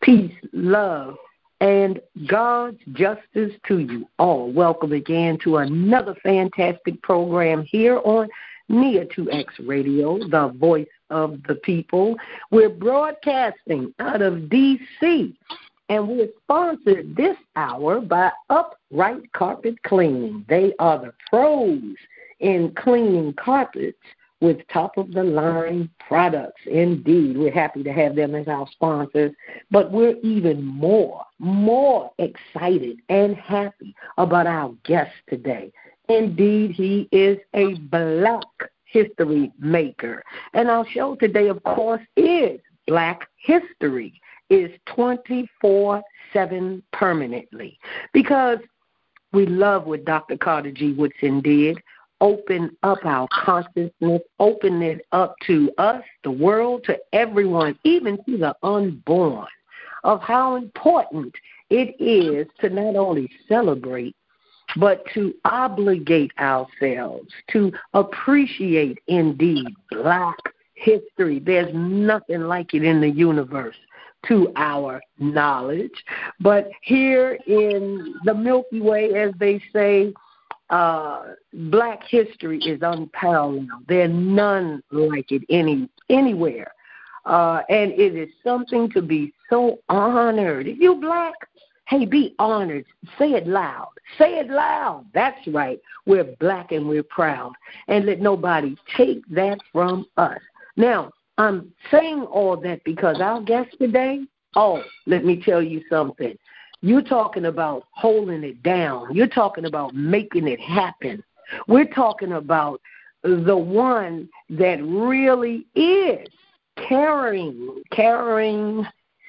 peace, love, and God's justice to you all. Welcome again to another fantastic program here on NIA 2X Radio, the voice of the people. We're broadcasting out of D.C., and we're sponsored this hour by Upright Carpet Cleaning. They are the pros in cleaning carpets with top-of-the-line products. Indeed, we're happy to have them as our sponsors, but we're even more excited and happy about our guest today. Indeed, he is a Black history maker. And our show today, of course, is Black History, is 24/7 permanently, because we love what Dr. Carter G. Woodson did. Open up our consciousness, open it up to us, the world, to everyone, even to the unborn, of how important it is to not only celebrate, but to obligate ourselves, to appreciate, indeed, Black history. There's nothing like it in the universe, to our knowledge. But here in the Milky Way, as they say, Black history is unparalleled. There's none like it anywhere. And it is something to be so honored. If you Black, hey, be honored. Say it loud. Say it loud. That's right. We're Black and we're proud. And let nobody take that from us. Now, I'm saying all that because our guest today, let me tell you something. You're talking about holding it down. You're talking about making it happen. We're talking about the one that really is carrying, Carrying,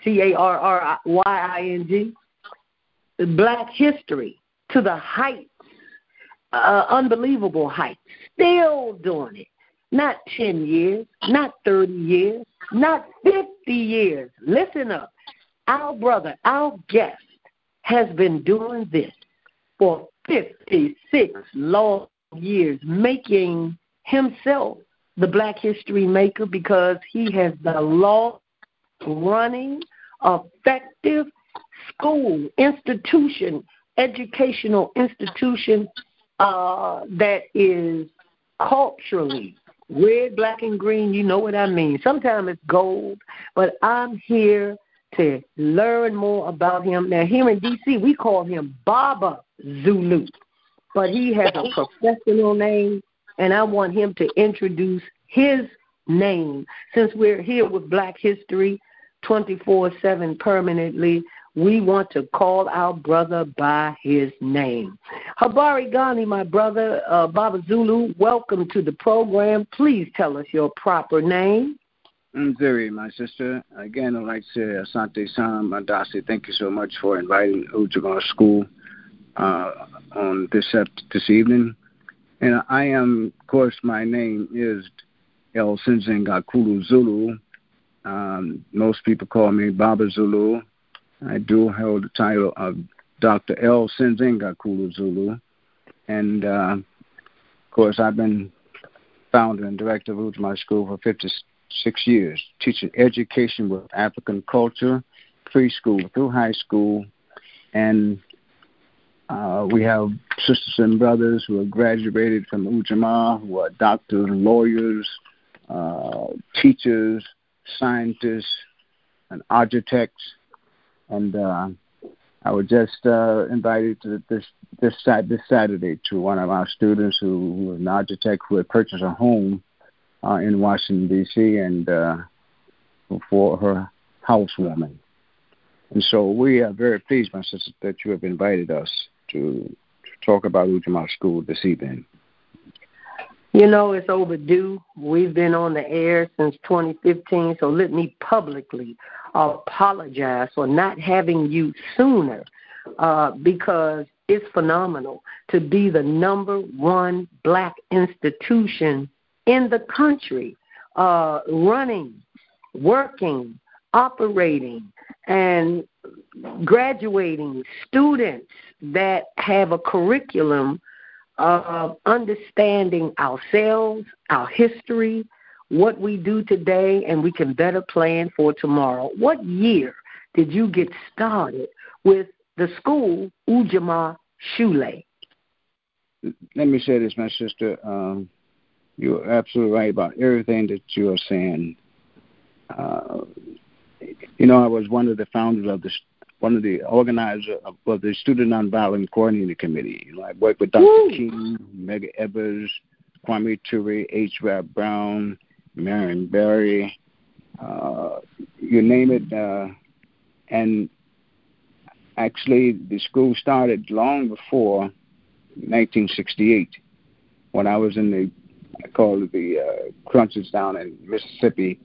Black history to the heights, unbelievable heights, still doing it. Not 10 years, not 30 years, not 50 years. Listen up. Our brother, our guest, has been doing this for 56 long years, making himself the Black history maker, because he has the long-running, effective school, institution, educational institution that is culturally red, black, and green. You know what I mean. Sometimes it's gold, but I'm here to learn more about him. Now, here in D.C., we call him Baba Zulu, but he has a professional name, and I want him to introduce his name. Since we're here with Black History 24/7 permanently, we want to call our brother by his name. Habari Ghani, my brother, Baba Zulu, welcome to the program. Please tell us your proper name. Nzeri, my sister. Again, I'd like to say Asante Sam Mandasi. Thank you so much for inviting Ujima School on this evening. And I am, of course, my name is El Sinzengakulu Zulu. Most people call me Baba Zulu. I do hold the title of Dr. El Sinzengakulu Zulu. And, of course, I've been founder and director of Ujima School for 56 years, teaching education with African culture, preschool through high school, and we have sisters and brothers who have graduated from Ujima, who are doctors, lawyers, teachers, scientists, and architects. And I was just invited to this Saturday to one of our students who is an architect who had purchased a home in Washington, D.C., and for her housewarming. And so we are very pleased, my sister, that you have invited us to talk about Ujima School this evening. You know, it's overdue. We've been on the air since 2015, so let me publicly apologize for not having you sooner, because it's phenomenal to be the #1 Black institution in the country, running, working, operating, and graduating students that have a curriculum of understanding ourselves, our history, what we do today, and we can better plan for tomorrow. What year did you get started with the school Ujamaa Shule? Let me say this, my sister. You're absolutely right about everything that you are saying. I was one of the founders one of the organizers of the Student Nonviolent Coordinating Committee. I worked with Dr. King, Medgar Evers, Kwame Ture, H. Rap Brown, Marion Barry, you name it. And actually, the school started long before 1968, when I was in the crunches down in Mississippi,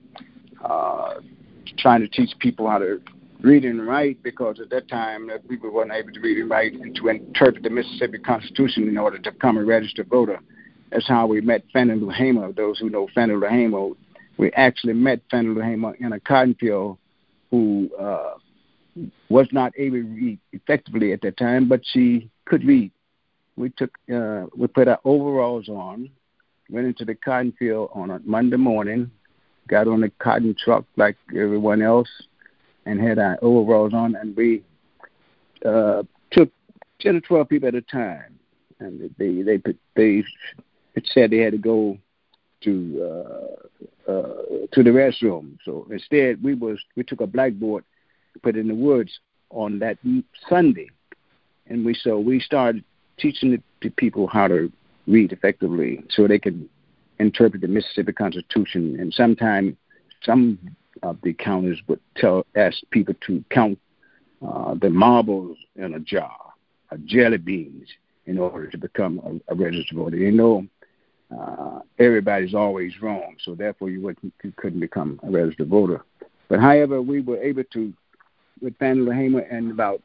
trying to teach people how to read and write, because at that time people weren't able to read and write and to interpret the Mississippi Constitution in order to become a registered voter. That's how we met Fannie Lou Hamer. Those who know Fannie Lou Hamer, we actually met Fannie Lou Hamer in a cotton field, who was not able to read effectively at that time, but she could read. We put our overalls on, went into the cotton field on a Monday morning, got on a cotton truck like everyone else, and had our overalls on, and we took 10 or 12 people at a time, and they said they had to go to the restroom. So instead, we took a blackboard, put it in the woods on that Sunday, and we started teaching the people how to read effectively, so they could interpret the Mississippi Constitution. And sometimes some of the counters would ask people to count the marbles in a jar, jelly beans, in order to become a registered voter. Everybody's always wrong, so therefore you couldn't become a registered voter. But however, we were able to, with Fannie Lou Hamer and about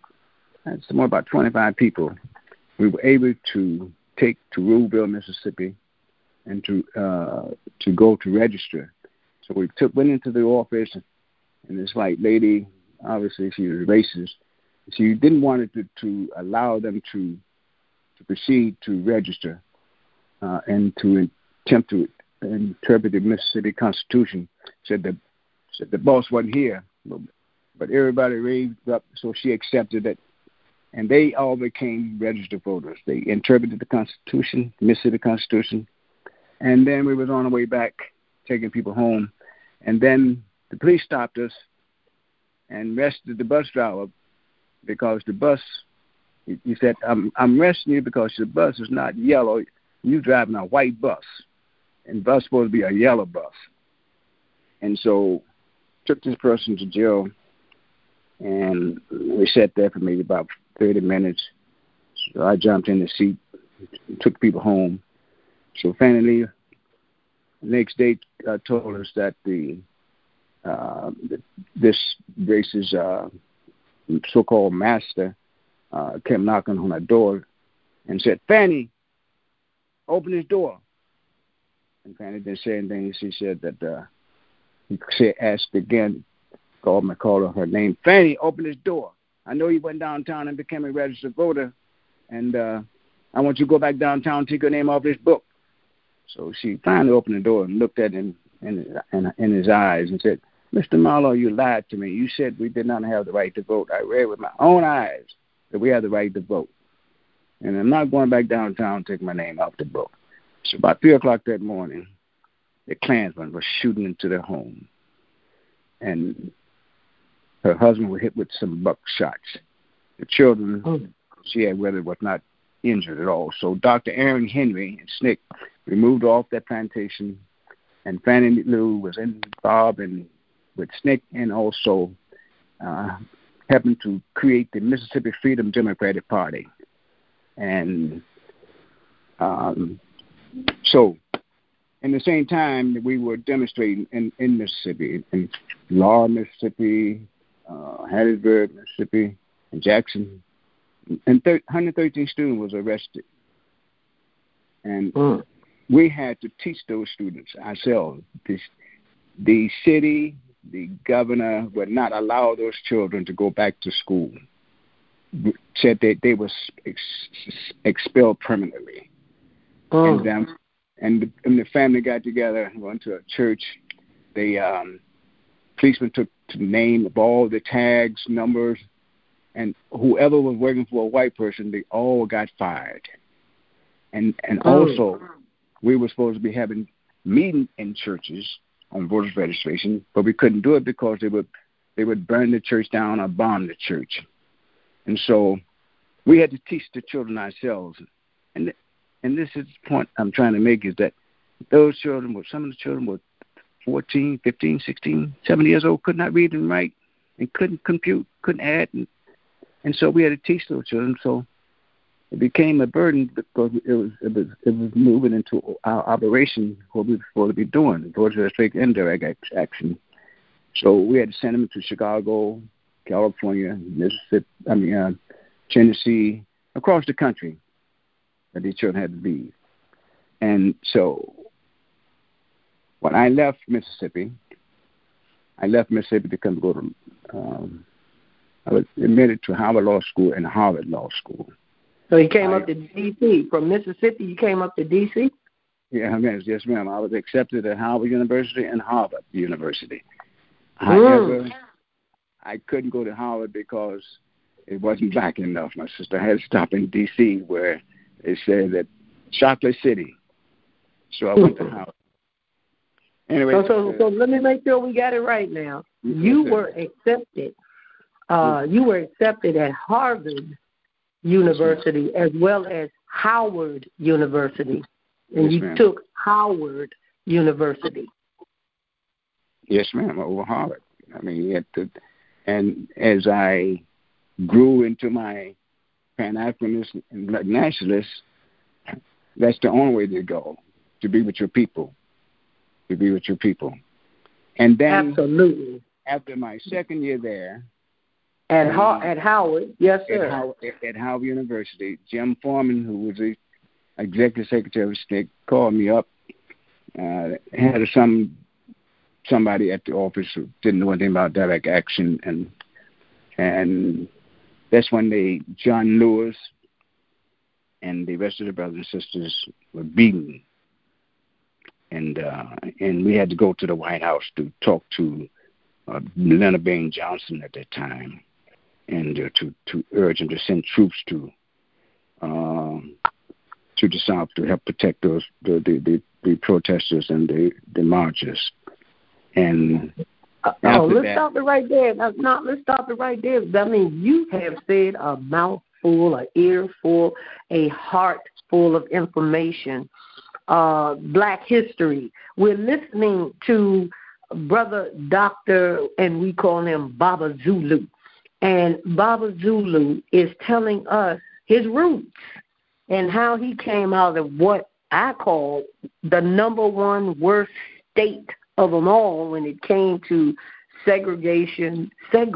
25 people, we were able to take to Ruleville, Mississippi, and to go to register. So we went into the office, and this white lady, obviously she was racist, she didn't want it to allow them to proceed to register and to attempt to interpret the Mississippi Constitution. Said the boss wasn't here, but everybody raised up, so she accepted it, and they all became registered voters. They interpreted the Constitution, the Mississippi Constitution, and then we was on our way back, taking people home, and then the police stopped us and arrested the bus driver, because the bus, he said, I'm arresting you because the bus is not yellow. You're driving a white bus, and the bus is supposed to be a yellow bus. And so took this person to jail, and we sat there for maybe about 30 minutes. So I jumped in the seat, took people home. So Fannie Lee, next day, told us that this racist so-called master came knocking on our door and said, "Fannie, open this door." And Fannie didn't say anything. She said that asked again, called her name. "Fannie, open this door. I know you went downtown and became a registered voter, and I want you to go back downtown and take your name off this book." So she finally opened the door and looked at him in his eyes and said, "Mr. Marlowe, you lied to me. You said we did not have the right to vote. I read with my own eyes that we had the right to vote. And I'm not going back downtown to take my name off the book." So about 3 o'clock that morning, the Klansmen were shooting into their home. And her husband was hit with some buckshots. The children she had with her was not injured at all. So Dr. Aaron Henry and SNCC removed off that plantation, and Fannie Lou was involved with SNCC and also helping to create the Mississippi Freedom Democratic Party. And so in the same time that we were demonstrating in Mississippi, in Law, Mississippi, Hattiesburg, Mississippi, and Jackson, and 113 students was arrested. And we had to teach those students ourselves. The city, the governor would not allow those children to go back to school. Said that they were expelled permanently. And the family got together and went to a church. They policeman took to name of all the tags, numbers, and whoever was working for a white person, they all got fired. And also, we were supposed to be having meetings in churches on voters registration, but we couldn't do it because they would burn the church down or bomb the church. And so we had to teach the children ourselves. And this is the point I'm trying to make, is that those children, some of the children were 14, 15, 16, 17 years old, could not read and write, and couldn't compute, couldn't add. And so we had to teach those children. So it became a burden because it was moving into our operation, what we were supposed to be doing, towards the straight indirect action. So we had to send them to Chicago, California, Mississippi, Tennessee, across the country that these children had to be. And so when I left Mississippi to come to go to, I was admitted to Howard Law School and Harvard Law School. So you came up to D.C. From Mississippi, you came up to D.C.? Yeah, yes, ma'am. I was accepted at Howard University and Harvard University. However, I couldn't go to Howard because it wasn't black enough. My sister had to stop in D.C. where they said that Chocolate City. So I went to Howard. Anyway, so let me make sure we got it right now. You were accepted. You were accepted at Harvard University as well as Howard University, and you took Howard University. Yes, ma'am, over Harvard. I mean, and as I grew into my Pan-Africanist and nationalist, that's the only way to go, to be with your people, And then, absolutely, after my second year there, at Howard, yes, sir. At Howard University, Jim Foreman, who was the executive secretary of SNCC, called me up. Had somebody at the office who didn't know anything about direct action, and that's when John Lewis and the rest of the brothers and sisters were beaten, and we had to go to the White House to talk to Leonard Bain Johnson at that time, and to urge him to send troops to the South to help protect those the protesters and the marchers. And let's stop it right there. Let's stop it right there. I mean, you have said a mouthful, an earful, a heart full of information. Black history. We're listening to Brother Doctor, and we call him Baba Zulu. And Baba Zulu is telling us his roots and how he came out of what I call the number one worst state of them all when it came to segregation,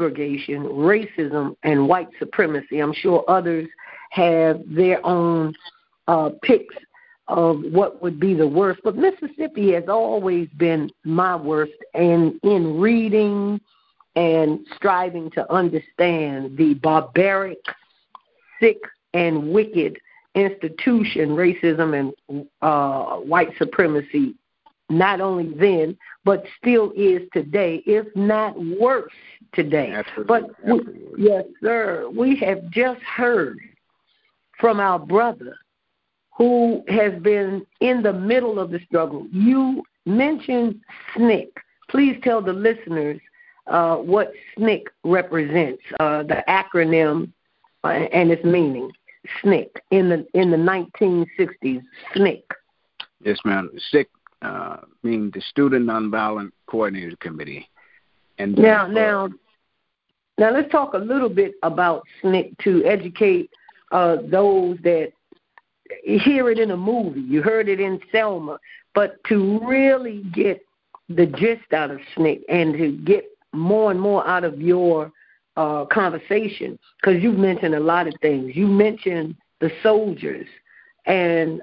racism, and white supremacy. I'm sure others have their own picks of what would be the worst, but Mississippi has always been my worst, and in reading and striving to understand the barbaric, sick, and wicked institution, racism and white supremacy, not only then, but still is today, if not worse today. Absolutely. But yes, sir, we have just heard from our brother who has been in the middle of the struggle. You mentioned SNCC. Please tell the listeners what SNCC represents, the acronym and its meaning. SNCC in the 1960s. SNCC. Yes, ma'am. SNCC means the Student Nonviolent Coordinating Committee. And now, let's talk a little bit about SNCC to educate those that hear it in a movie. You heard it in Selma, but to really get the gist out of SNCC and to get more and more out of your conversation, because you've mentioned a lot of things. You mentioned the soldiers, and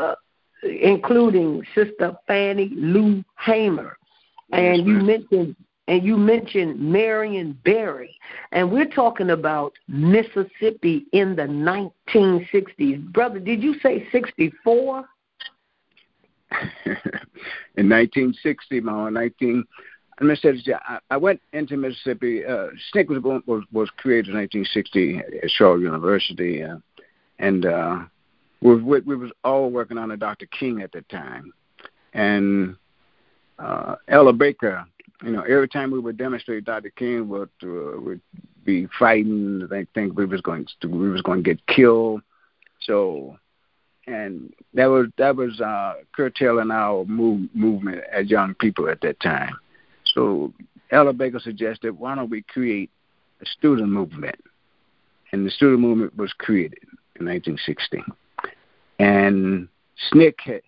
including Sister Fannie Lou Hamer, and you mentioned Marion Barry, and we're talking about Mississippi in the 1960s. Brother, did you say 64? In 1960, Let me say this. I went into Mississippi. SNCC was created in 1960 at Shaw University, and we was all working under Dr. King at the time, and Ella Baker. Every time we would demonstrate, Dr. King would be fighting. They think we was going to get killed. So, and that was curtailing our movement as young people at that time. So Ella Baker suggested, why don't we create a student movement? And the student movement was created in 1960. And SNCC,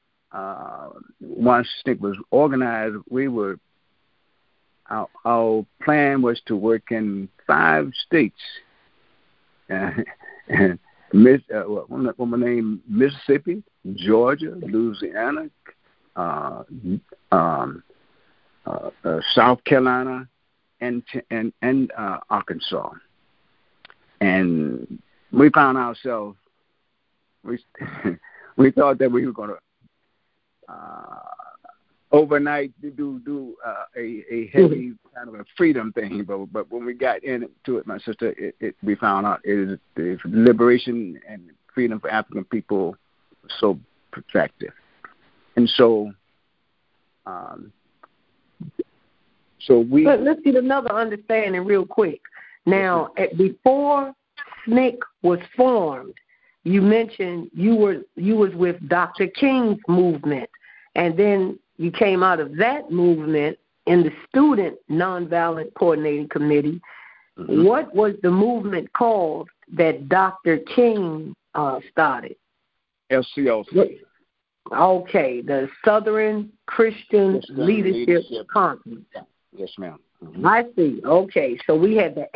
once SNCC was organized, our plan was to work in 5 states. Mississippi, Georgia, Louisiana, South Carolina, and Arkansas. And we found ourselves, we thought that we were going to overnight do a heavy kind of a freedom thing, but when we got into it, my sister, we found out the liberation and freedom for African people was so protracted. And so let's get another understanding real quick. Now, before SNCC was formed, you mentioned you was with Dr. King's movement, and then you came out of that movement in the Student Nonviolent Coordinating Committee. Mm-hmm. What was the movement called that Dr. King started? SCLC. Okay, the Southern Christian Leadership Conference. Yes, ma'am. Mm-hmm. I see. Okay, so we had the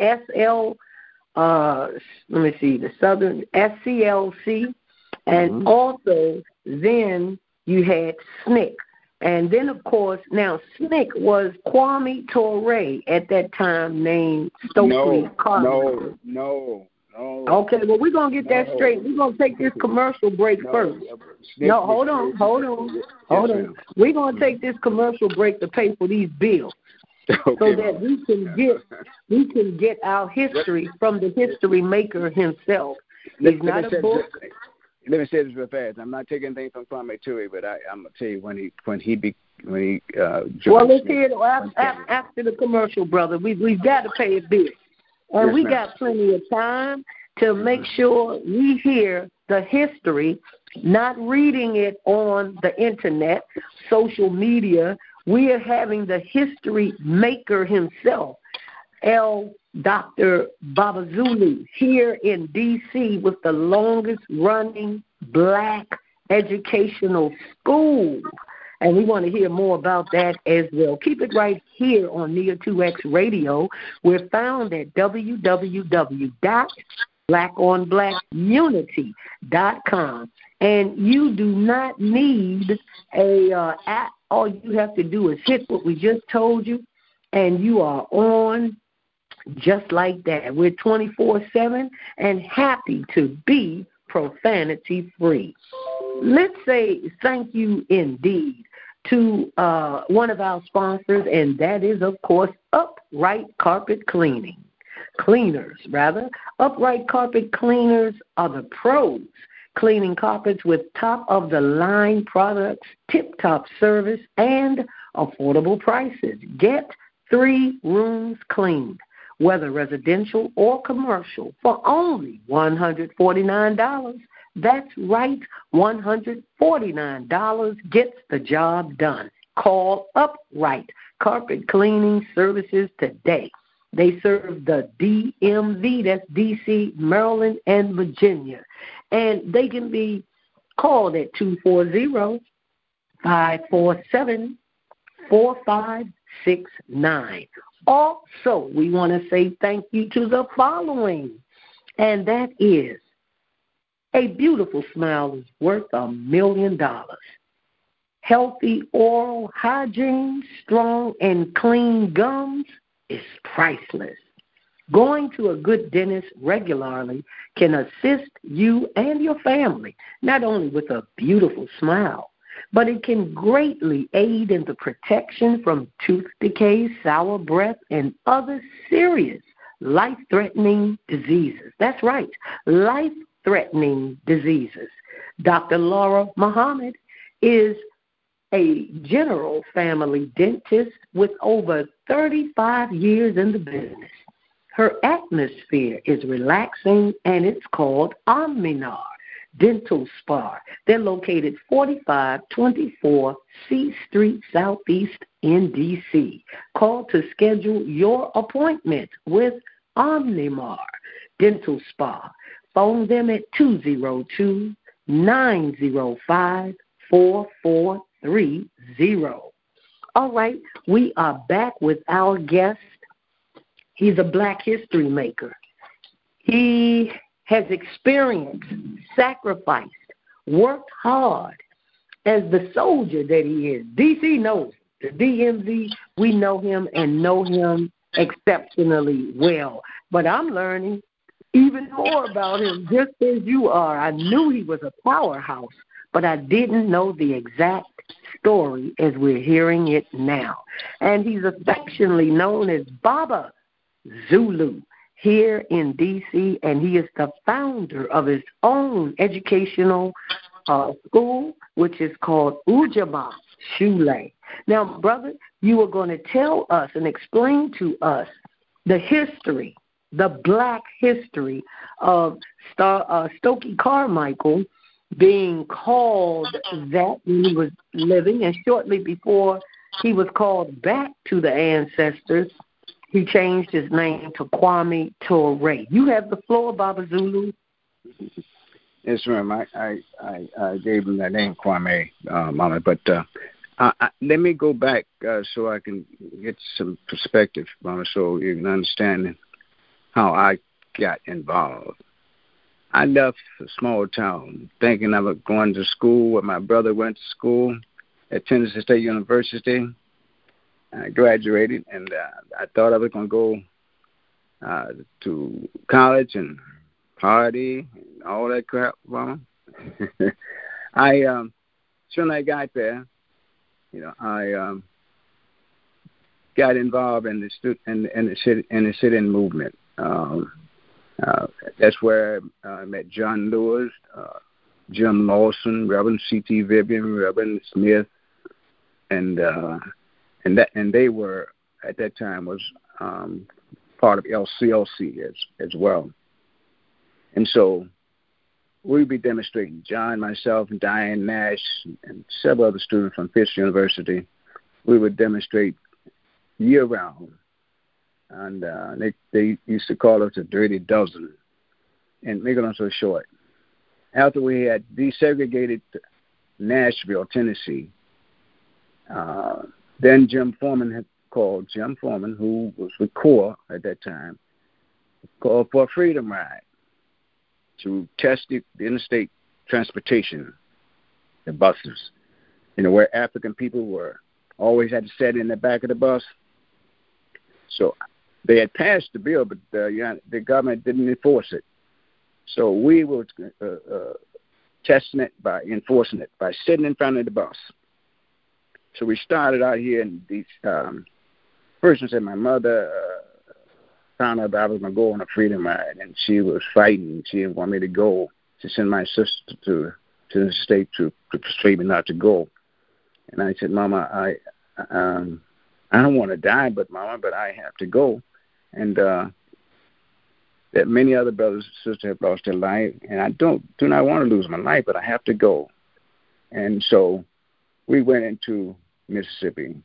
the Southern SCLC, and mm-hmm. also then you had SNCC. And then, of course, now SNCC was Kwame Ture at that time named Stokely Carmichael. No. Okay, well, we're going to get that straight. We're going to take this commercial break first. No, hold on. We're going to take this commercial break to pay for these bills. Okay, so that we can get our history from the history maker himself. He's not a book. Let me say this real fast. I'm not taking anything from Kwame Ture, but I'm gonna tell you when he well, let's hear it after the commercial, brother. We've got to pay a bill, and we got plenty of time to make sure we hear the history, not reading it on the internet, social media. We are having the history maker himself, Dr. Babazulu, here in D.C. with the longest-running black educational school. And we want to hear more about that as well. Keep it right here on Nia2X Radio. We're found at www.blackonblackunity.com. And you do not need a app. All you have to do is hit what we just told you, and you are on just like that. We're 24/7 and happy to be profanity-free. Let's say thank you indeed to one of our sponsors, and that is, of course, Upright Carpet Cleaners. Upright Carpet Cleaners are the pros, cleaning carpets with top-of-the-line products, tip-top service, and affordable prices. Get 3 rooms cleaned, whether residential or commercial, for only $149. That's right, $149 gets the job done. Call Upright Carpet Cleaning Services today. They serve the DMV, that's D.C., Maryland, and Virginia. And they can be called at 240-547-4569. Also, we want to say thank you to the following, and that is a beautiful smile is worth $1 million. Healthy oral hygiene, strong and clean gums is priceless. Going to a good dentist regularly can assist you and your family, not only with a beautiful smile, but it can greatly aid in the protection from tooth decay, sour breath, and other serious life-threatening diseases. That's right, life-threatening diseases. Dr. Laura Muhammad is a general family dentist with over 35 years in the business. Her atmosphere is relaxing, and it's called Omninar Dental Spa. They're located 4524 C Street Southeast in D.C. Call to schedule your appointment with Omninar Dental Spa. Phone them at 202-905-4430. All right, we are back with our guest. He's a Black history maker. He has experienced, sacrificed, worked hard as the soldier that he is. D.C. knows the DMV. We know him and know him exceptionally well. But I'm learning even more about him, just as you are. I knew he was a powerhouse, but I didn't know the exact story as we're hearing it now. And he's affectionately known as Baba Zulu here in D.C., and he is the founder of his own educational school, which is called Ujamaa Shule. Now, brother, you are going to tell us and explain to us the history, the Black history of Stokely Carmichael being called that when he was living, and shortly before he was called back to the ancestors, he changed his name to Kwame Ture. You have the floor, Baba Zulu. Yes, ma'am. I gave him that name, Kwame, Mama. But let me go back so I can get some perspective, Mama, so you can understand how I got involved. I left a small town thinking I was going to school where my brother went to school at Tennessee State University. I graduated, and I thought I was going to go to college and party and all that crap, Mama. Soon I got there, I got involved in the sit-in movement. That's where I met John Lewis, Jim Lawson, Reverend C.T. Vivian, Reverend Smith, and they were at that time was part of LCLC as well. And so we'd be demonstrating. John, myself, and Diane Nash, and several other students from Fisk University. We would demonstrate year round, and they used to call us the Dirty Dozen. And make it on so short, after we had desegregated Nashville, Tennessee, then Jim Foreman had called, Jim Foreman, who was with CORE at that time, called for a freedom ride to test the interstate transportation, the buses, where African people were always had to sit in the back of the bus. So they had passed the bill, but the government didn't enforce it. So we were testing it by enforcing it, by sitting in front of the bus. So we started out here in these. First, I said my mother found out that I was going to go on a freedom ride, and she was fighting. She didn't want me to go. She sent my sister to the state to persuade me not to go. And I said, Mama, I don't want to die, but I have to go. And that many other brothers and sisters have lost their life, and I do not want to lose my life, but I have to go. And so we went into Mississippi.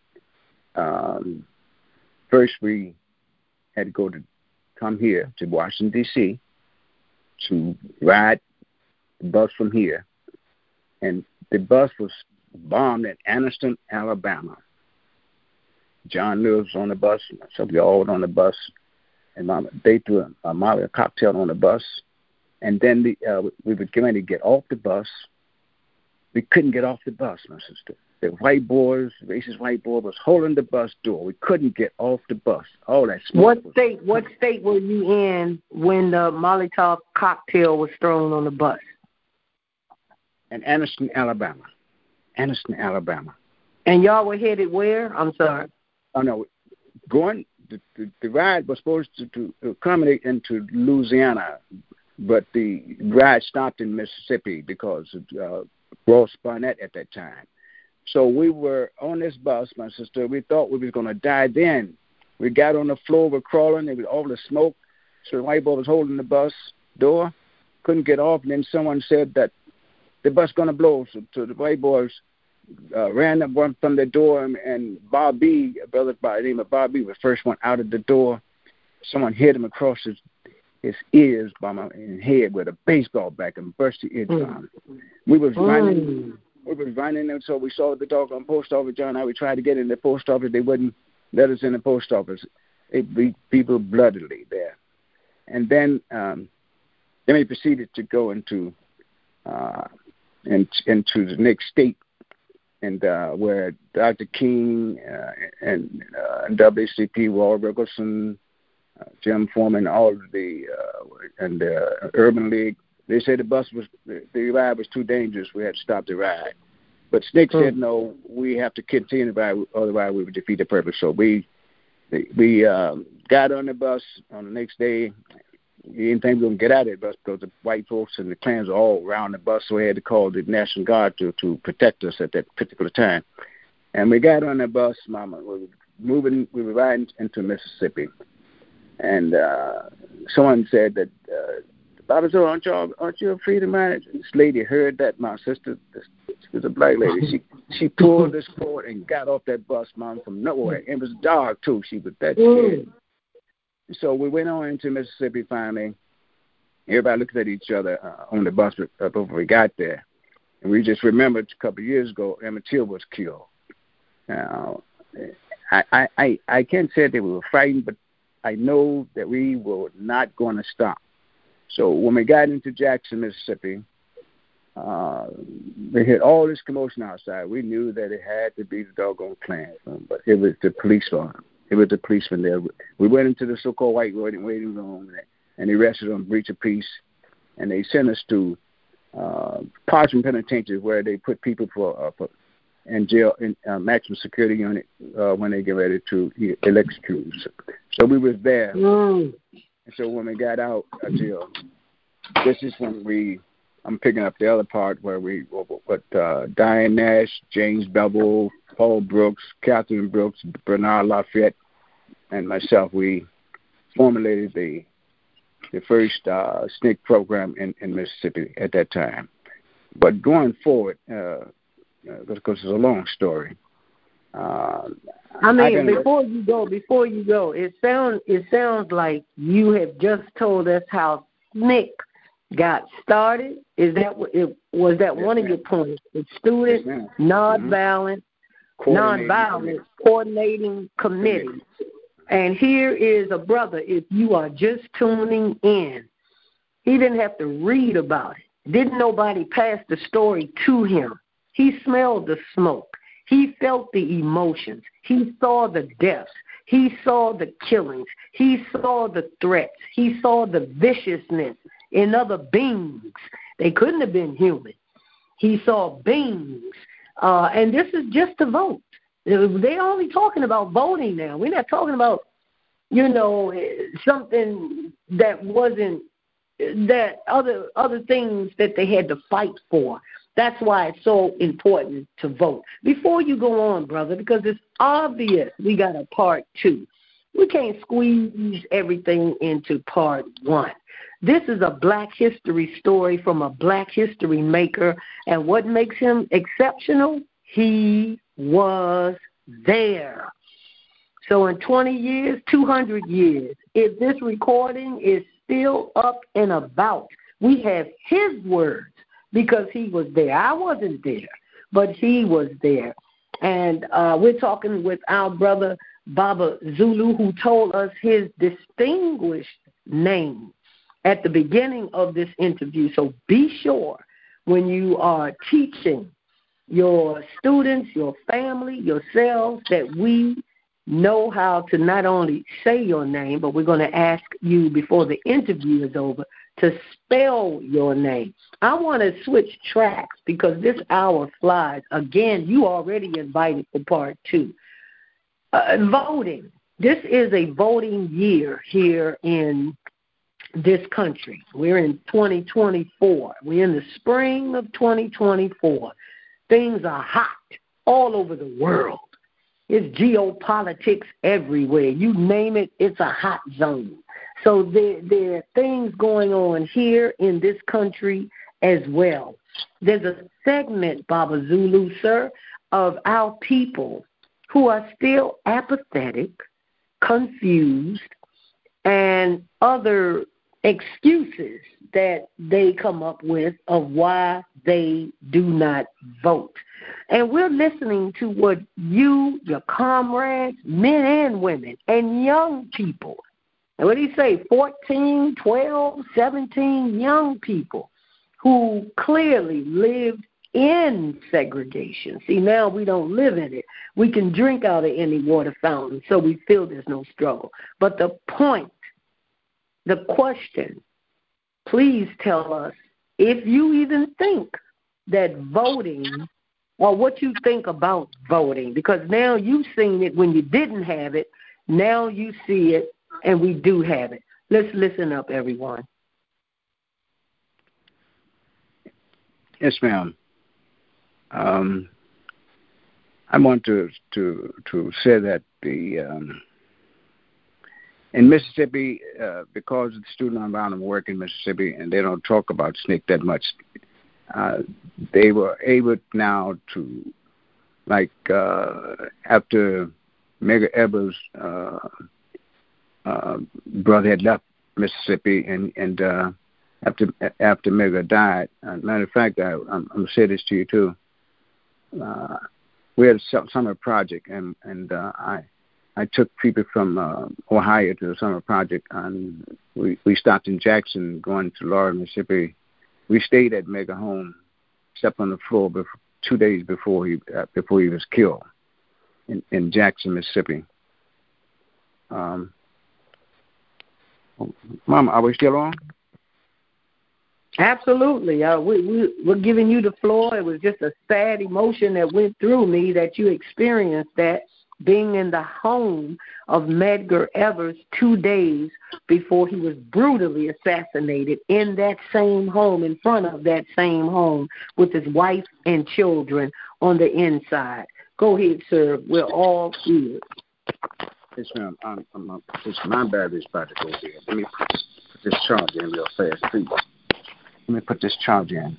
First, we had to come here to Washington, D.C., to ride the bus from here. And the bus was bombed at Anniston, Alabama. John Lewis was on the bus, myself, we all were on the bus. And they threw a Molotov cocktail on the bus. And then we were getting ready to get off the bus. We couldn't get off the bus, my sister. The white boys, racist white boy, was holding the bus door. We couldn't get off the bus. All that smoke. What state were you in when the Molotov cocktail was thrown on the bus? In Anniston, Alabama. Anniston, Alabama. And y'all were headed where? I'm sorry. Oh, no. The ride was supposed to accommodate into Louisiana, but the ride stopped in Mississippi because of Ross Barnett at that time. So we were on this bus, my sister. We thought we were going to die then. We got on the floor, we're crawling, there was all the smoke. So the white boy was holding the bus door, couldn't get off, and then someone said that the bus going to blow. So the white boys ran up one from the door, and Bobby, a brother by the name of Bobby, was the first one out of the door. Someone hit him across his ears by my head with a baseball bat and burst the eardrum. We was running, and so we saw the doggone post office. John and I, we tried to get in the post office. They wouldn't let us in the post office. They beat people bloodily there. And then we proceeded to go into the next state, and where Dr. King and WCP, Wal Rickleson, Jim Foreman, all of the and the Urban League, they said the ride was too dangerous. We had to stop the ride. But SNCC said no, we have to continue the ride, otherwise we would defeat the purpose. So we got on the bus on the next day. We didn't think we were going to get out of the bus because the white folks and the Klans were all around the bus, so we had to call the National Guard to protect us at that particular time. And we got on the bus, Mama. We were riding into Mississippi. And someone said that, Bobby, so aren't you a freedom rider? This lady heard that, my sister, she was a black lady. She pulled this cord and got off that bus, Mom, from nowhere. It was dark, too. She was that scared. So we went on into Mississippi finally. Everybody looked at each other on the bus before we got there. And we just remembered a couple of years ago, Emmett Till was killed. Now, I can't say that we were frightened, but I know that we were not going to stop. So when we got into Jackson, Mississippi, we heard all this commotion outside. We knew that it had to be the doggone Klan, but it was the police farm. It was the policeman there. We went into the so-called white waiting room, and they arrested on breach of peace, and they sent us to Parchman Penitentiary, where they put people in jail in maximum security unit when they get ready to electrocute. So we was there. And so when we got out of jail, this is when I'm picking up the other part where Diane Nash, James Bevel, Paul Brooks, Catherine Brooks, Bernard Lafayette, and myself, we formulated the first SNCC program in Mississippi at that time. But going forward, because it's a long story. Before you go, it sounds like you have just told us how SNCC got started. Is that was that yes, one of your points? The student yes, nonviolent coordinating committee. And here is a brother, if you are just tuning in, he didn't have to read about it. Didn't nobody pass the story to him. He smelled the smoke. He felt the emotions. He saw the deaths. He saw the killings. He saw the threats. He saw the viciousness in other beings. They couldn't have been human. He saw beings. And this is just a vote. They're only talking about voting now. We're not talking about, something that wasn't, that other things that they had to fight for. That's why it's so important to vote. Before you go on, brother, because it's obvious we got a part 2. We can't squeeze everything into part 1. This is a black history story from a black history maker, and what makes him exceptional? He was there. So in 20 years, 200 years, if this recording is still up and about, we have his words because he was there. I wasn't there, but he was there. And we're talking with our brother Baba Zulu, who told us his distinguished name at the beginning of this interview. So be sure when you are teaching your students, your family, yourselves, that we know how to not only say your name, but we're going to ask you before the interview is over to spell your name. I want to switch tracks because this hour flies. Again, you already invited for part 2. Voting. This is a voting year here in this country. We're in 2024. We're in the spring of 2024. Things are hot all over the world. It's geopolitics everywhere. You name it, it's a hot zone. So there are things going on here in this country as well. There's a segment, Baba Zulu, sir, of our people who are still apathetic, confused, and other excuses that they come up with of why they do not vote. And we're listening to what you, your comrades, men and women, and young people, and what do you say, 14, 12, 17 young people who clearly lived in segregation. See, now we don't live in it. We can drink out of any water fountain, so we feel there's no struggle. But the point, the question, please tell us if you even think that voting or what you think about voting, because now you've seen it when you didn't have it. Now you see it, and we do have it. Let's listen up, everyone. Yes, ma'am. I want to say that in Mississippi, because of the student environment work in Mississippi, and they don't talk about SNCC that much, they were able now to, like after Medgar Evers' brother had left Mississippi, and after Medgar died, matter of fact, I'm going to say this to you too. We had a summer project, and I took people from Ohio to the summer project, and we stopped in Jackson, going to Laurel, Mississippi. We stayed at Medgar home, slept on the floor 2 days before he was killed in Jackson, Mississippi. Mom, are we still on? Absolutely. We're giving you the floor. It was just a sad emotion that went through me that you experienced that, being in the home of Medgar Evers 2 days before he was brutally assassinated, in that same home, in front of that same home, with his wife and children on the inside. Go ahead, sir. We're all ears. Yes, ma'am. My battery's about to go dead. Let me put this charge in real fast, please. Let me put this charge in.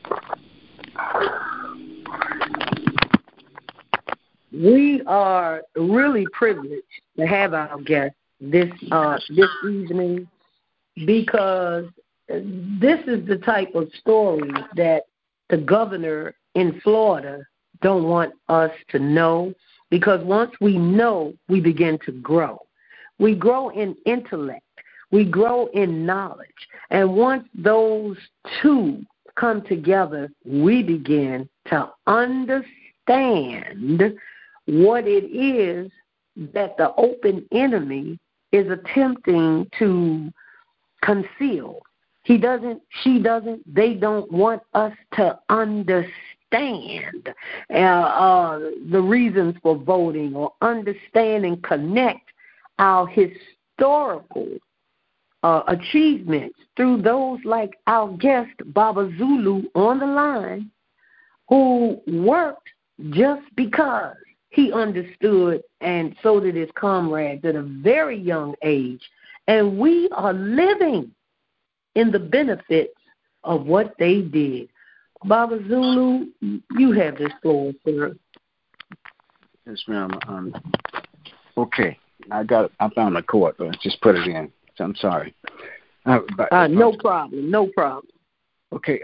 We are really privileged to have our guest this evening, because this is the type of story that the governor in Florida don't want us to know, because once we know, we begin to grow. We grow in intellect. We grow in knowledge. And once those two come together, we begin to understand what it is that the open enemy is attempting to conceal. He doesn't, she doesn't, they don't want us to understand the reasons for voting, or understand and connect our historical achievements through those like our guest, Baba Zulu, on the line, who worked just because he understood, and so did his comrades at a very young age. And we are living in the benefits of what they did. Baba Zulu, you have this floor, sir. Yes, ma'am. Okay. I found my cord, but just put it in. So I'm sorry. No problem. Okay.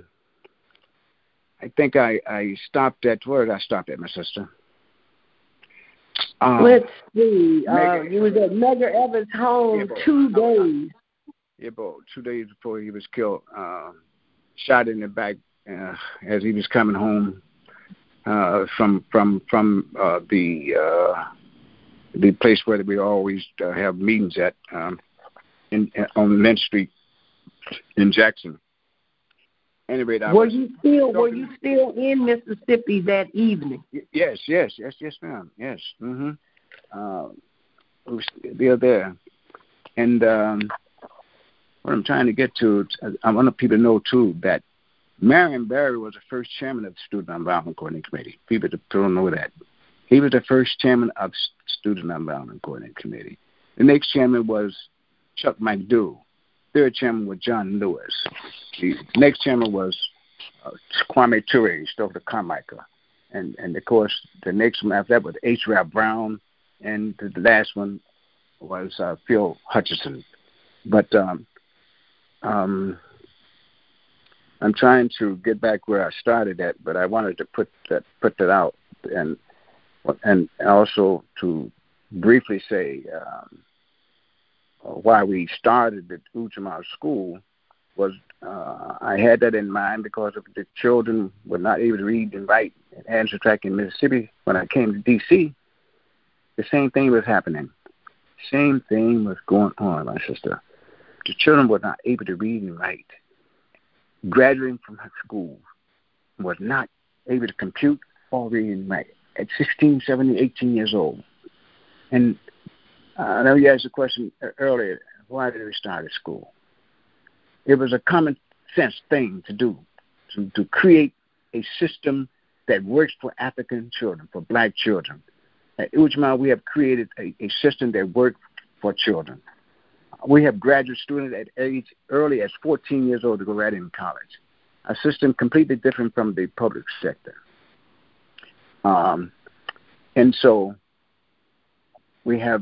I think I stopped at, where did I stop at, my sister? Let's see. You was at Medgar Evers' home 2 days. Yeah, bro. 2 days before he was killed. Shot in the back as he was coming home from the the place where we always have meetings at on Mint Street in Jackson. Anyway, were you still in Mississippi that evening? Yes, ma'am. Yes. Mm-hmm. We were still there. And what I'm trying to get to, I want people to know, too, that Marion Barry was the first chairman of the Student Nonviolent Coordinating Committee. People don't know that. He was the first chairman of the Student Nonviolent Coordinating Committee. The next chairman was Chuck McDowell. Third chairman was John Lewis. The next chairman was Kwame Ture, Stoker Carmichael. And of course, the next one after that was H. Ralph Brown. And the last one was Phil Hutchinson. But I'm trying to get back where I started at, but I wanted to put that out, and also to briefly say why we started the Ujamaa School was I had that in mind because of the children were not able to read and write and add and subtract in Mississippi. When I came to D.C., the same thing was happening. Same thing was going on, my sister. The children were not able to read and write. Graduating from high school was not able to compute or read and write at 16, 17, 18 years old. And I know you asked a question earlier, why did we start a school? It was a common sense thing to do, to create a system that works for African children, for black children. At Ujamaa, we have created a system that works for children. We have graduate students at age early as 14 years old to go right in college. A system completely different from the public sector. And so we have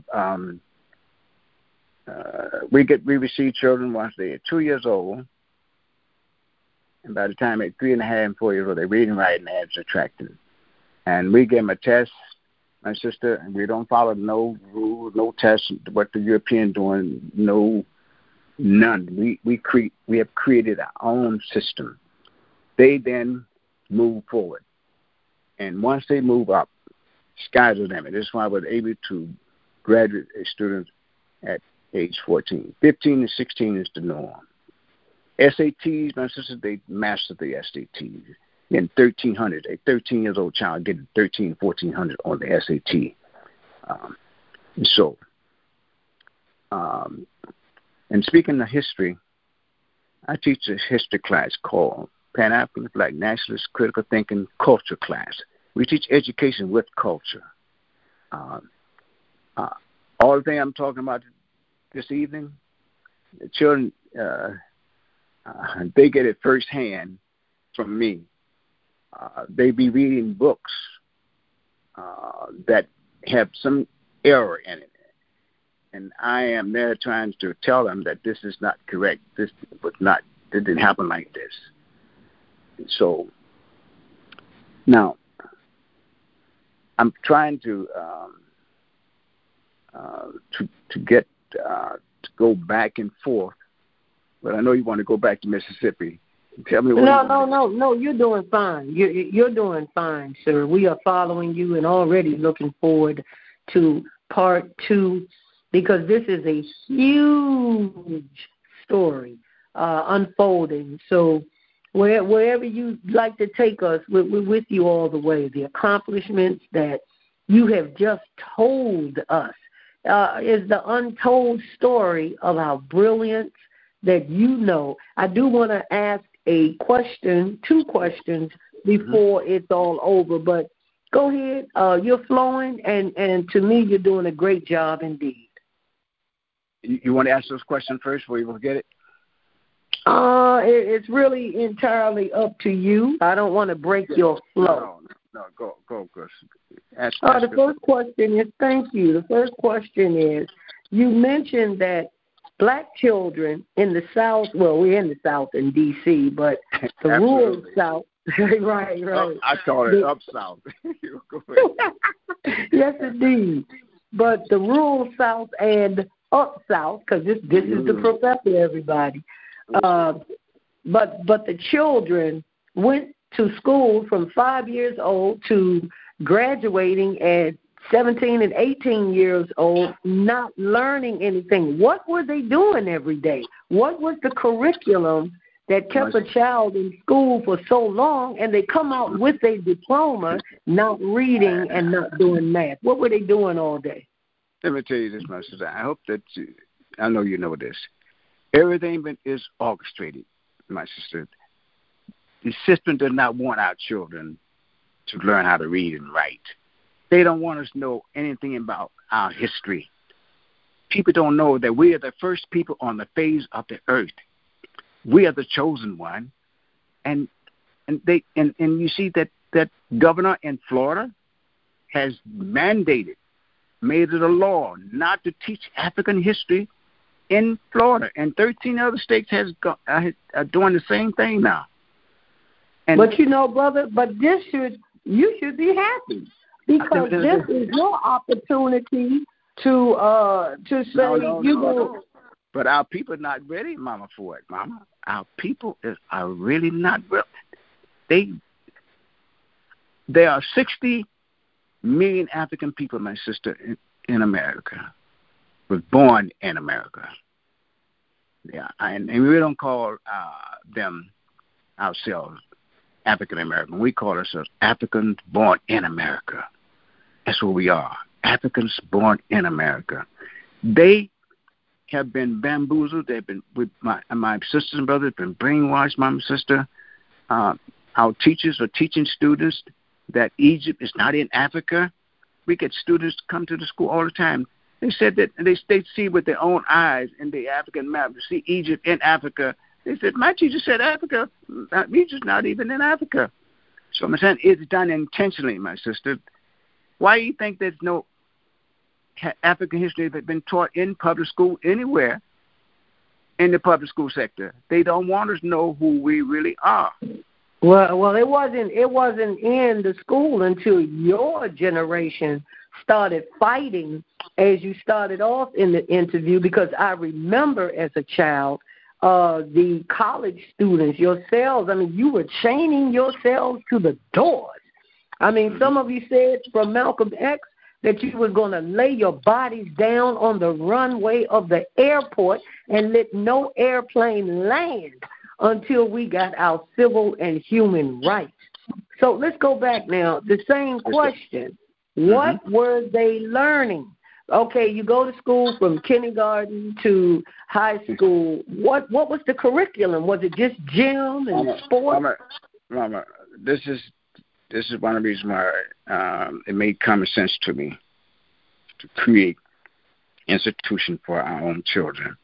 we receive children once they're 2 years old, and by the time they're 3.5 and 4 years old, they're reading, writing, add, subtracting. And we give them a test, my sister, and we don't follow no rules, no tests, what the European doing, none. We have created our own system. They then move forward. And once they move up, sky's the limit. This is why we're able to graduate a student at age 14. 15 and 16 is the norm. SATs, my sister, they master the SATs. In 1,300, a 13-year-old child getting 1,300, 1,400 on the SAT. And speaking of history, I teach a history class called Pan-African Black Nationalist Critical Thinking Culture Class. We teach education with culture. All the thing I'm talking about this evening, the children, they get it firsthand from me. They be reading books that have some error in it. And I am there trying to tell them that this is not correct. This didn't happen like this. So now I'm trying to get to go back and forth, but I know you want to go back to Mississippi. Tell me what. No. You're doing fine. You're doing fine, sir. We are following you and already looking forward to part 2, because this is a huge story unfolding. So wherever you'd like to take us, we're with you all the way. The accomplishments that you have just told us is the untold story of our brilliance that you know. I do want to ask a question, 2 questions before it's all over, but go ahead. You're flowing, and to me, you're doing a great job indeed. You want to ask those questions first before you forget it? It's really entirely up to you. I don't want to break your flow. No, go, Chris. The first question is, thank you. The first question is, you mentioned that black children in the South, well, we're in the South in D.C., but the rural South, right. I call it up South. Yes, indeed. But the rural South and up South, because this is the professor, everybody. But the children went to school from 5 years old to graduating at 17 and 18 years old, not learning anything. What were they doing every day? What was the curriculum that kept a child in school for so long, and they come out with a diploma, not reading and not doing math? What were they doing all day? Let me tell you this, my sister. I hope that I know you know this. Everything is orchestrated, my sister. The system does not want our children to learn how to read and write. They don't want us to know anything about our history. People don't know that we are the first people on the face of the earth. We are the chosen one, and you see that governor in Florida has made it a law not to teach African history in Florida, and 13 other states are doing the same thing now. And but brother, you should be happy because this is your opportunity to say no. But our people are not ready, Mama, for it, Mama. Our people are really not ready. There are 60 million African people, my sister, in America, was born in America. Yeah, and we don't call them ourselves African American. We call ourselves Africans born in America. That's what we are, Africans born in America. They have been bamboozled. They've been with my sisters and brothers been brainwashed. My sister, our teachers are teaching students that Egypt is not in Africa. We get students come to the school all the time. They said that they see with their own eyes in the African map, to see Egypt in Africa. They said, my teacher said Africa. Egypt's not even in Africa. So I'm saying it's done intentionally, my sister. Why do you think there's no African history that's been taught in public school anywhere in the public school sector? They don't want us to know who we really are. Well, it wasn't in the school until your generation started fighting, as you started off in the interview, because I remember as a child, the college students, yourselves, you were chaining yourselves to the doors. Some of you said from Malcolm X that you were going to lay your bodies down on the runway of the airport and let no airplane land until we got our civil and human rights. So let's go back now. The same question. What were they learning? Okay, you go to school from kindergarten to high school. What was the curriculum? Was it just gym and sport? Mama, this is one of the reasons why it made common sense to me to create institution for our own children.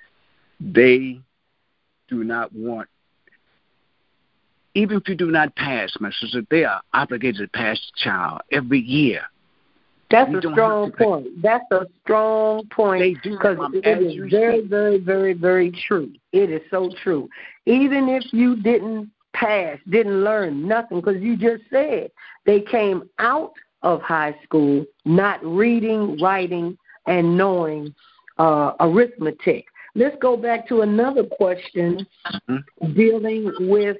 They do not want, even if you do not pass, my sister, they are obligated to pass the child every year. That's a strong point. That's a strong point. They do, because it is very, very, very, very true. It is so true. Even if you didn't pass, didn't learn nothing, because you just said they came out of high school not reading, writing, and knowing arithmetic. Let's go back to another question dealing with,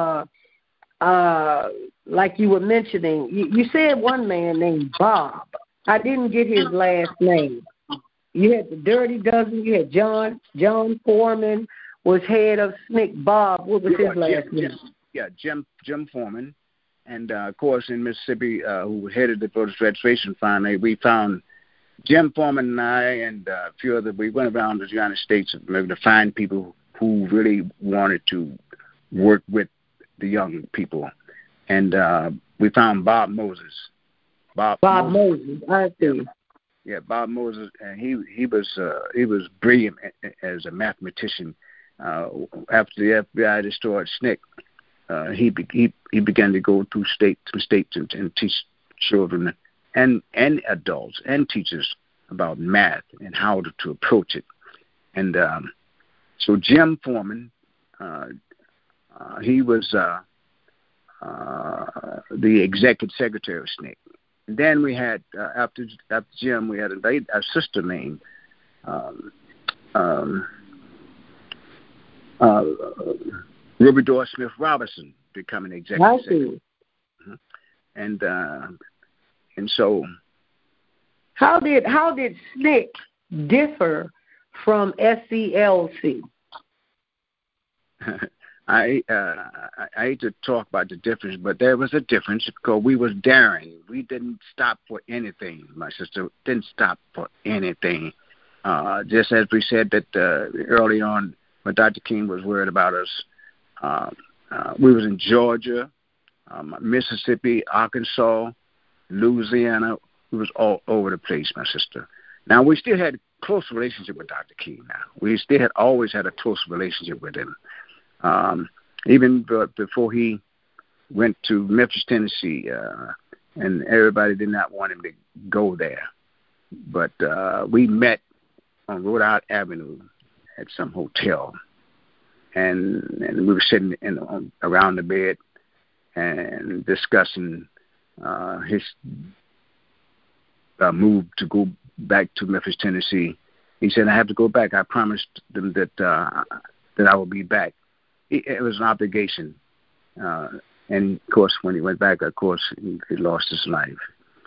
like you were mentioning. You said one man named Bob. I didn't get his last name. You had the Dirty Dozen. You had John Foreman was head of SNCC. Bob, what was his last name? Jim Foreman. And, of course, in Mississippi, who headed the voters registration finally, we found Jim Foreman and I and a few other, we went around the United States to find people who really wanted to work with the young people. And we found Bob Moses. Bob Moses, I see. Yeah, Bob Moses, and he was brilliant as a mathematician. After the FBI destroyed SNCC, he began to go through state to state and teach children and adults and teachers about math and how to approach it. And so Jim Foreman, he was the executive secretary of SNCC. And then we had after Jim, we had a sister named Ruby Doris Smith Robinson becoming executive secretary. And so How did SNCC differ from SCLC? I hate to talk about the difference, but there was a difference because we was daring. We didn't stop for anything. My sister didn't stop for anything. Just as we said that early on, when Dr. King was worried about us, we was in Georgia, Mississippi, Arkansas, Louisiana. We was all over the place, my sister. Now, we still had a close relationship with Dr. King now. We still had always had a close relationship with him. Even before he went to Memphis, Tennessee, and everybody did not want him to go there. But we met on Rhode Island Avenue at some hotel, and we were sitting around the bed and discussing his move to go back to Memphis, Tennessee. He said, "I have to go back. I promised them that I will be back." It was an obligation. And, of course, when he went back, of course, he lost his life.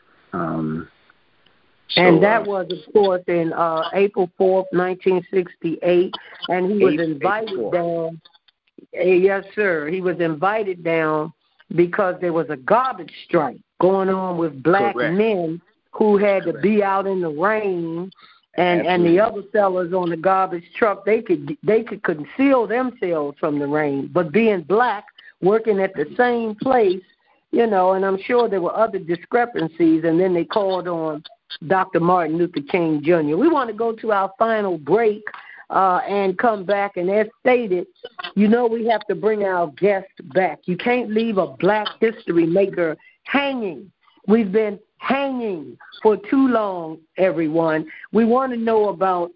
And that was, of course, in April 4th, 1968. And he was invited down. Yes, sir. He was invited down because there was a garbage strike going on with black men who had to be out in the rain. And the other sellers on the garbage truck, they could conceal themselves from the rain. But being black, working at the same place, and I'm sure there were other discrepancies, and then they called on Dr. Martin Luther King Jr. We want to go to our final break and come back. And as stated, we have to bring our guest back. You can't leave a black history maker hanging. We've been hanging for too long, everyone. We want to know about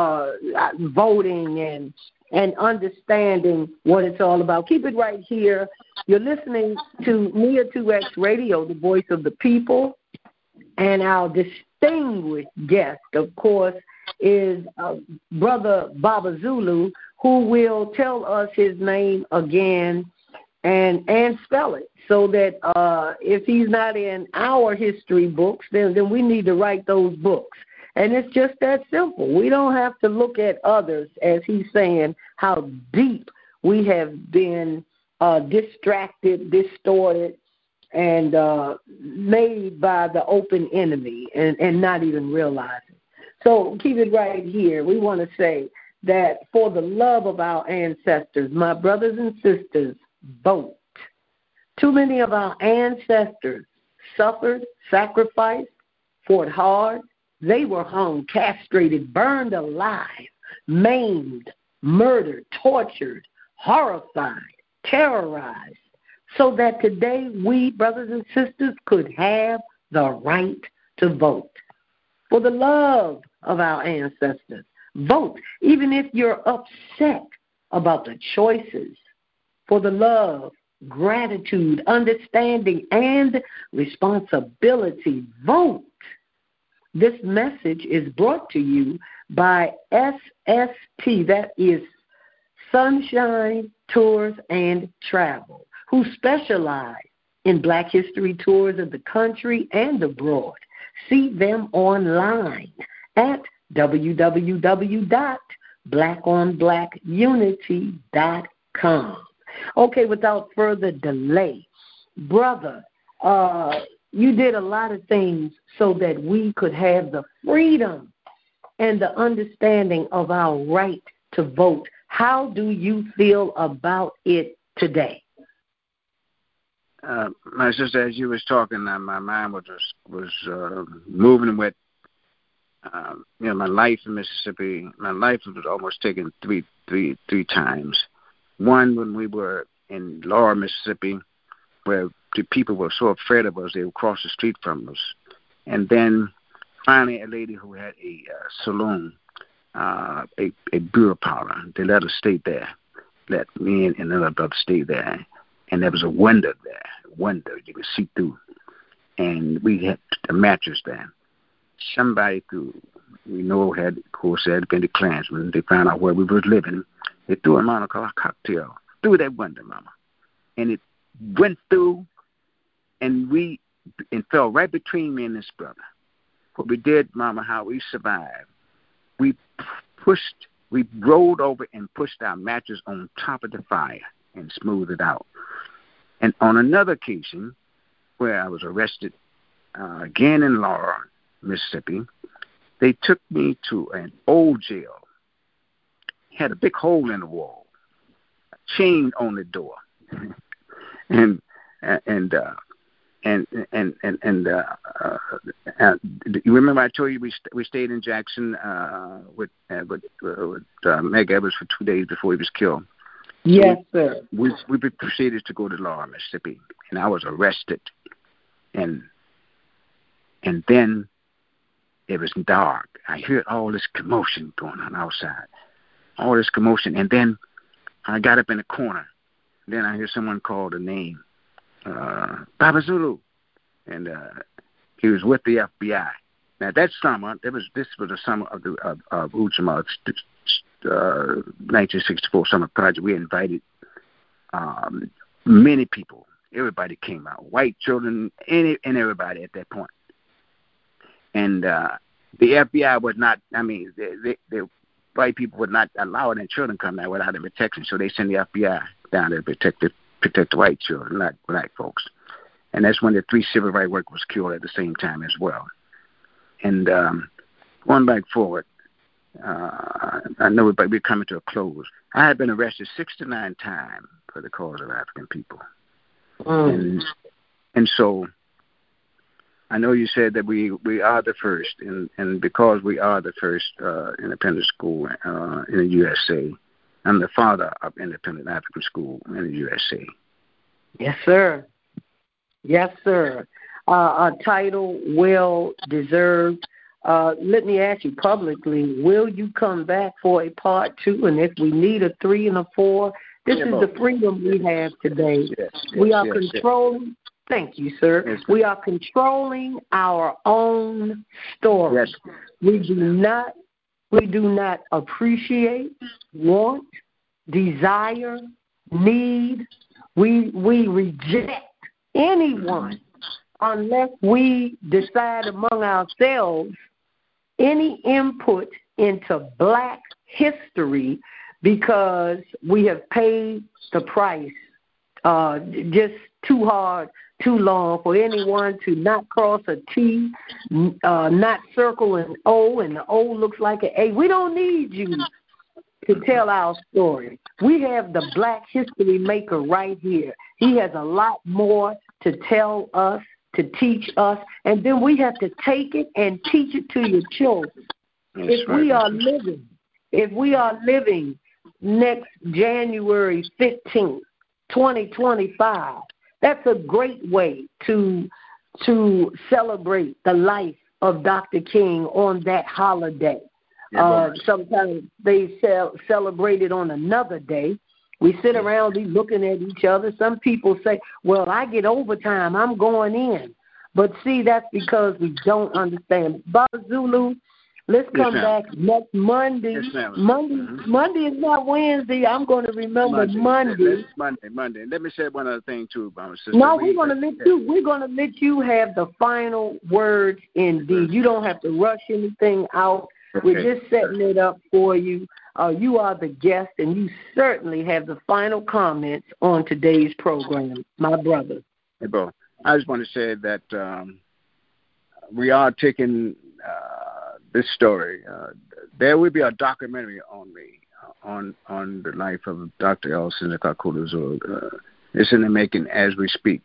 voting and understanding what it's all about. Keep it right here. You're listening to Nia 2X Radio, the voice of the people, and our distinguished guest, of course, is Brother Baba Zulu, who will tell us his name again and spell it, so that if he's not in our history books, then we need to write those books. And it's just that simple. We don't have to look at others, as he's saying, how deep we have been distracted, distorted, and made by the open enemy and not even realizing. So keep it right here. We want to say that for the love of our ancestors, my brothers and sisters, vote. Too many of our ancestors suffered, sacrificed, fought hard. They were hung, castrated, burned alive, maimed, murdered, tortured, horrified, terrorized, so that today we, brothers and sisters, could have the right to vote. For the love of our ancestors, vote, even if you're upset about the choices. For the love, gratitude, understanding, and responsibility, vote. This message is brought to you by SST, that is Sunshine Tours and Travel, who specialize in Black History tours of the country and abroad. See them online at www.blackonblackunity.com. Okay, without further delay, brother, you did a lot of things so that we could have the freedom and the understanding of our right to vote. How do you feel about it today? My sister, as you was talking, my mind was moving with, my life in Mississippi. My life was almost taken three times. One, when we were in Laura, Mississippi, where the people were so afraid of us, they would cross the street from us. And then finally, a lady who had a saloon, a beer parlor, they let us stay there. Let me and another brother stay there. And there was a window there, you could see through. And we had a mattress there. Somebody we know had, of course, had been the Klansmen. They found out where we were living. They threw a Molotov cocktail through that window, Mama. And it went through and fell right between me and this brother. what we did, Mama, how we survived. We rolled over and pushed our mattress on top of the fire and smoothed it out. And on another occasion, where I was arrested, again in Laura, Mississippi, they took me to an old jail. Had a big hole in the wall, a chain on the door, and you remember I told you we stayed in Jackson with Meg Evers for 2 days before he was killed. Yes, sir. We proceeded to go to Laura, Mississippi, and I was arrested, and then it was dark. I heard all this commotion going on outside, all this commotion, and then I got up in a corner. Then I hear someone call the name, Baba Zulu, and he was with the FBI. Now that summer, this was the summer of Ujamaa, 1964 summer project. We invited many people. Everybody came out, white children, and everybody at that point. And the FBI was not. I mean, the white people would not allow their children to come there without a protection. So they sent the FBI down there to protect the white children, not black folks. And that's when the 3 civil rights workers was killed at the same time as well. And going back forward, I know we're coming to a close. I have been arrested 69 times for the cause of African people. And so I know you said that we are the first, and because we are the first independent school in the USA, I'm the father of independent African school in the USA. Yes, sir. Yes, sir. A title well deserved. Let me ask you publicly, will you come back for a part 2? And if we need a 3 and a 4, this is the freedom we have today. We are controlling. Thank you, sir. Yes, we are controlling our own story. Yes. We do not appreciate, want, desire, need. We reject anyone unless we decide among ourselves any input into black history, because we have paid the price just too hard, too long for anyone to not cross a T, not circle an O, and the O looks like an A. We don't need you to tell our story. We have the black history maker right here. He has a lot more to tell us, to teach us, and then we have to take it and teach it to your children. If we are living next January 15th, 2025, that's a great way to celebrate the life of Dr. King on that holiday. Sometimes they celebrate it on another day. We sit around looking at each other. Some people say, well, I get overtime, I'm going in. But see, that's because we don't understand. Baba Zulu, let's come back next Monday. Yes, Monday is not Wednesday. I'm going to remember Monday. Monday. Let me say one other thing too, Mama Sister. No, we're going to let you have the final words indeed. You don't have to rush anything out. Okay. We're just setting it up for you. You are the guest, and you certainly have the final comments on today's program, my brother. Hey, bro. I just want to say that we are taking this story. There will be a documentary on me on the life of Dr. L. Seneca Zulu. It's in the making as we speak.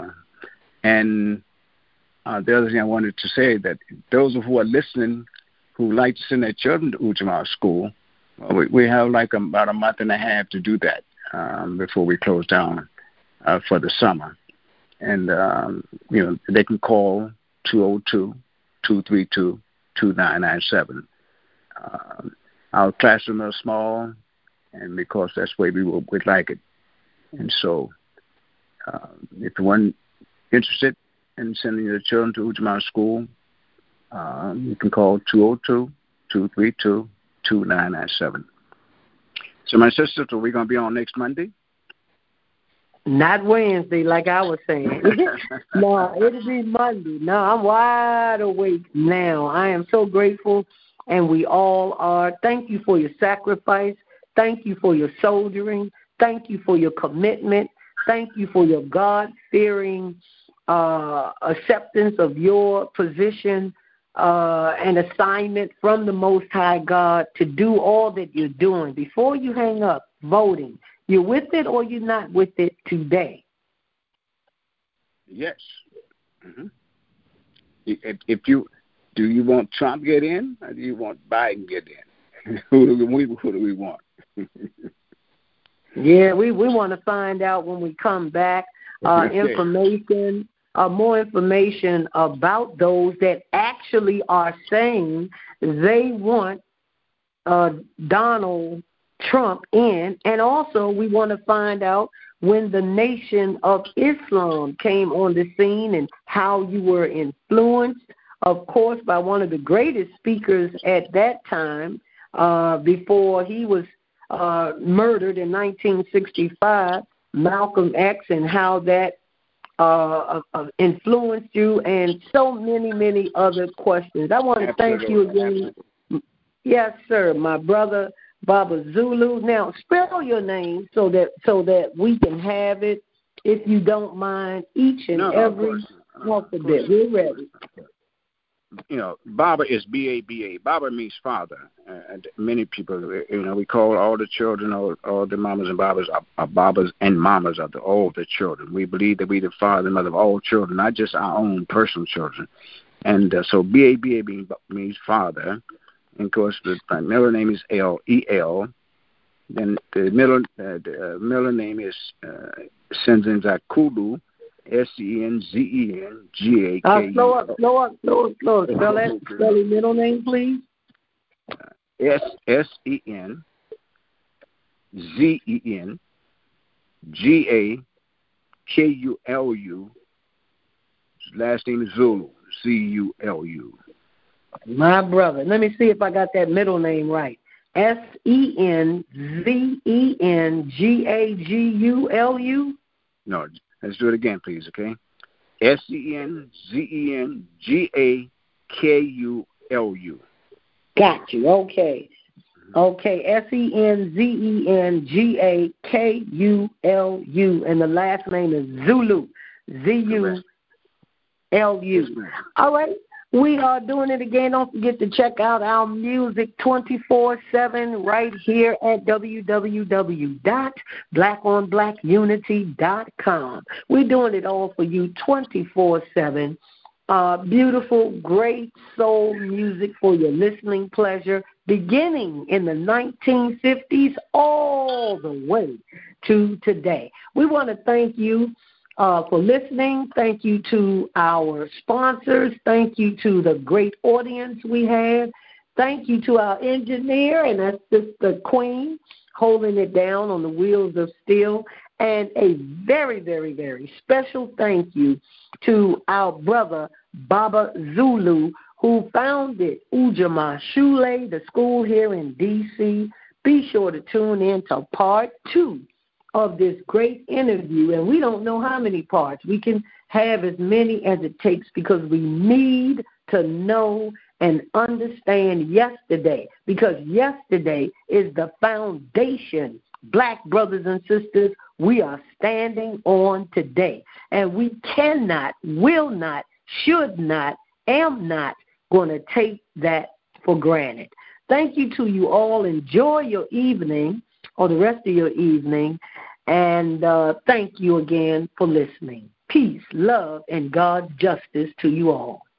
And the other thing I wanted to say that those who are listening who like to send their children to Ujamaa School, we have like about a month and a half to do that before we close down for the summer. And, they can call 202-232-2997. Our classroom is small, and because that's the way we'd like it. And so if you're interested in sending your children to Ujamaa School, you can call 202-232-2997. So, my sisters, are we going to be on next Monday? Not Wednesday, like I was saying. No, it'll be Monday. No, I'm wide awake now. I am so grateful, and we all are. Thank you for your sacrifice. Thank you for your soldiering. Thank you for your commitment. Thank you for your God-fearing acceptance of your position and assignment from the Most High God to do all that you're doing. Before you hang up, voting. You're with it or you're not with it today? Yes. Mm-hmm. Do you want Trump get in or do you want Biden get in? Who do we want? Yeah, we want to find out when we come back. Information, more information about those that actually are saying they want Donald Trump in, and also we want to find out when the Nation of Islam came on the scene and how you were influenced, of course, by one of the greatest speakers at that time before he was murdered in 1965, Malcolm X, and how that influenced you, and so many other questions. I want to thank you again. Yes, sir, my brother Baba Zulu. Now spell your name so that we can have it, if you don't mind, each and every alphabet. We're ready. Baba is B-A-B-A. Baba means father. And many people, we call all the children, all the mamas and babas are babas and mamas of all the children. We believe that we the father and mother of all children, not just our own personal children. And so B-A-B-A means father. And, of course, the middle name is L-E-L. Then the middle name is Senzakulu, S-E-N-Z-E-N-G-A-K-U. Slow up. Spell the middle name, please. S-E-N-Z-E-N-G-A-K-U-L-U. Last name is Zulu, C-U-L-U. My brother. Let me see if I got that middle name right. S-E-N-Z-E-N-G-A-G-U-L-U? No, let's do it again, please, okay? S-E-N-Z-E-N-G-A-K-U-L-U. Got you. Okay. Okay, S-E-N-Z-E-N-G-A-K-U-L-U. And the last name is Zulu, Z-U-L-U. All right. We are doing it again. Don't forget to check out our music 24/7 right here at www.blackonblackunity.com. We're doing it all for you 24/7. Beautiful, great soul music for your listening pleasure, beginning in the 1950s all the way to today. We want to thank you for listening. Thank you to our sponsors. Thank you to the great audience we have. Thank you to our engineer, and that's just the queen holding it down on the wheels of steel. And a very, very, very special thank you to our brother Baba Zulu, who founded Ujamaa Shule, the school here in D.C. Be sure to tune in to part 2 of this great interview, and we don't know how many parts. We can have as many as it takes because we need to know and understand yesterday, because yesterday is the foundation, black brothers and sisters, we are standing on today. And we cannot, will not, should not, am not going to take that for granted. Thank you to you all. Enjoy your evening or the rest of your evening. And thank you again for listening. Peace, love, and God's justice to you all.